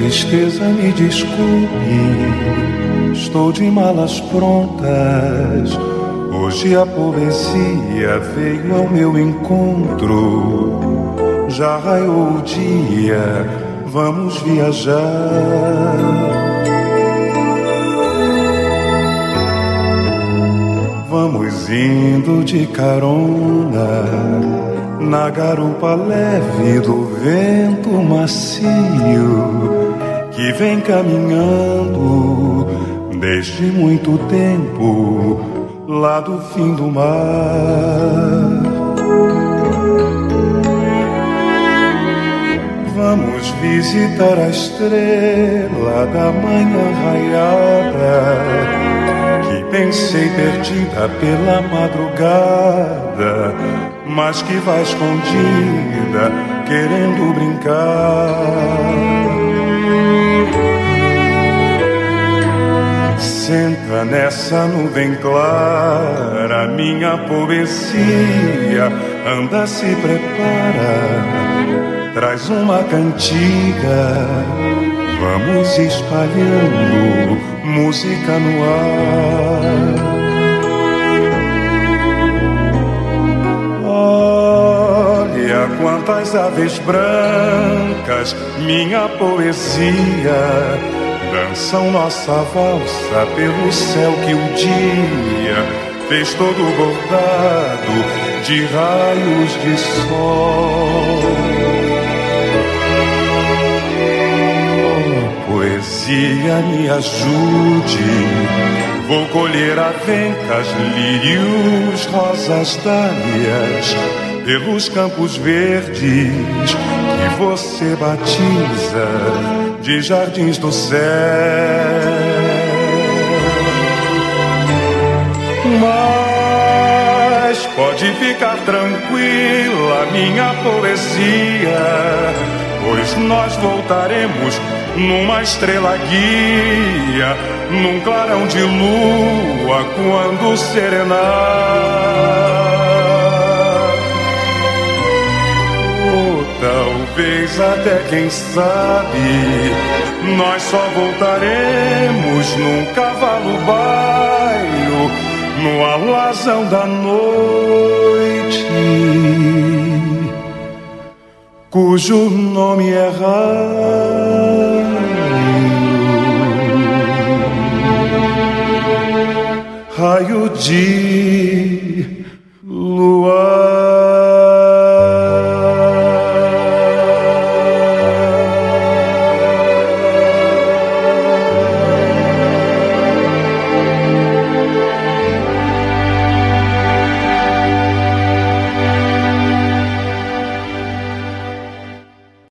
tristeza, me desculpe, estou de malas prontas. Hoje a poesia veio ao meu encontro. Já raiou o dia, vamos viajar. Vamos indo de carona na garupa leve do vento macio que vem caminhando desde muito tempo lá do fim do mar. Vamos visitar a estrela da manhã raiada que pensei perdida pela madrugada, mas que vai escondida querendo brincar. Senta nessa nuvem clara, minha poesia, anda, se prepara, traz uma cantiga, vamos espalhando música no ar. Olha quantas aves brancas, minha poesia, dançam nossa valsa pelo céu que o dia fez todo bordado de raios de sol. Poesia, me ajude, vou colher avencas, lírios, rosas, dálias, pelos campos verdes que você batiza de jardins do céu. Mas pode ficar tranquila, minha poesia, pois nós voltaremos numa estrela guia, num clarão de lua, quando serenar. Ou talvez até, quem sabe, nós só voltaremos num cavalo baio, no alazão da noite, cujo nome é raio de lua.